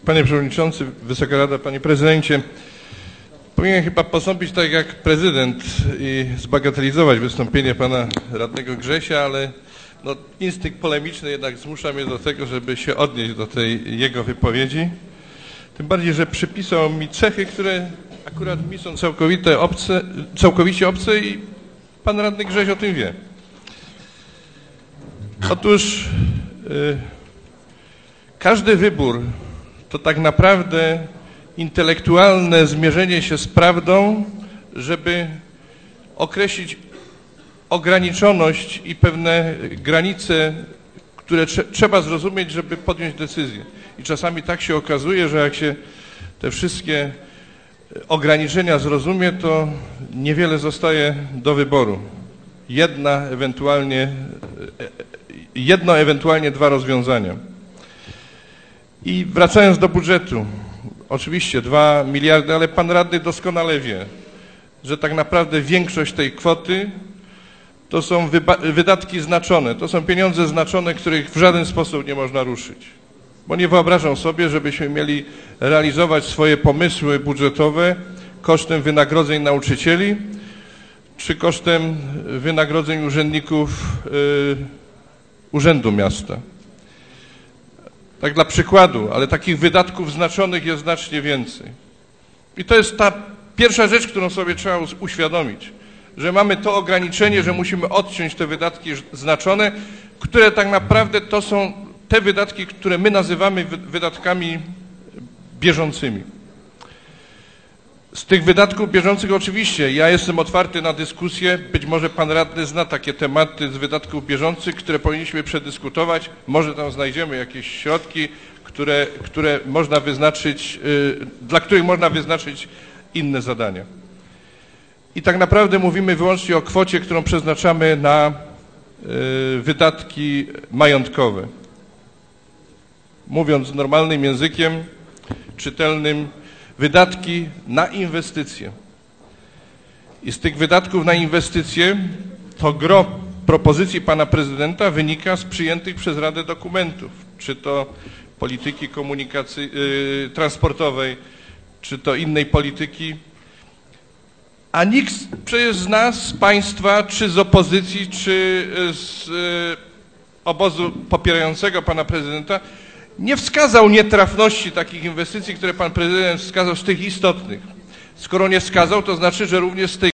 Panie Przewodniczący, Wysoka Rado, Panie Prezydencie, powinien chyba postąpić tak jak prezydent i zbagatelizować wystąpienie pana radnego Grzesia, ale no, instynkt polemiczny jednak zmusza mnie do tego, żeby się odnieść do tej jego wypowiedzi. Tym bardziej, że przypisał mi cechy, które akurat mi są całkowicie obce i pan radny Grześ o tym wie. Otóż każdy wybór to tak naprawdę intelektualne zmierzenie się z prawdą, żeby określić ograniczoność i pewne granice, które trzeba zrozumieć, żeby podjąć decyzję. I czasami tak się okazuje, że jak się te wszystkie ograniczenia zrozumie, to niewiele zostaje do wyboru. Jedno, ewentualnie dwa rozwiązania. I wracając do budżetu, oczywiście 2 miliardy, ale pan radny doskonale wie, że tak naprawdę większość tej kwoty to są wydatki znaczone, to są pieniądze znaczone, których w żaden sposób nie można ruszyć. Bo nie wyobrażam sobie, żebyśmy mieli realizować swoje pomysły budżetowe kosztem wynagrodzeń nauczycieli czy kosztem wynagrodzeń urzędników Urzędu Miasta. Tak dla przykładu, ale takich wydatków znaczonych jest znacznie więcej. I to jest ta pierwsza rzecz, którą sobie trzeba uświadomić, że mamy to ograniczenie, że musimy odciąć te wydatki znaczone, które tak naprawdę to są te wydatki, które my nazywamy wydatkami bieżącymi. Z tych wydatków bieżących oczywiście ja jestem otwarty na dyskusję, być może pan radny zna takie tematy z wydatków bieżących, które powinniśmy przedyskutować, może tam znajdziemy jakieś środki, które można wyznaczyć, dla których można wyznaczyć inne zadania. I tak naprawdę mówimy wyłącznie o kwocie, którą przeznaczamy na wydatki majątkowe. Mówiąc normalnym językiem, czytelnym, wydatki na inwestycje. I z tych wydatków na inwestycje to gro propozycji pana prezydenta wynika z przyjętych przez Radę dokumentów, czy to polityki transportowej, czy to innej polityki. A nikt przecież z nas, z państwa, czy z opozycji, czy z obozu popierającego pana prezydenta nie wskazał nietrafności takich inwestycji, które pan prezydent wskazał z tych istotnych. Skoro nie wskazał, to znaczy, że również z tej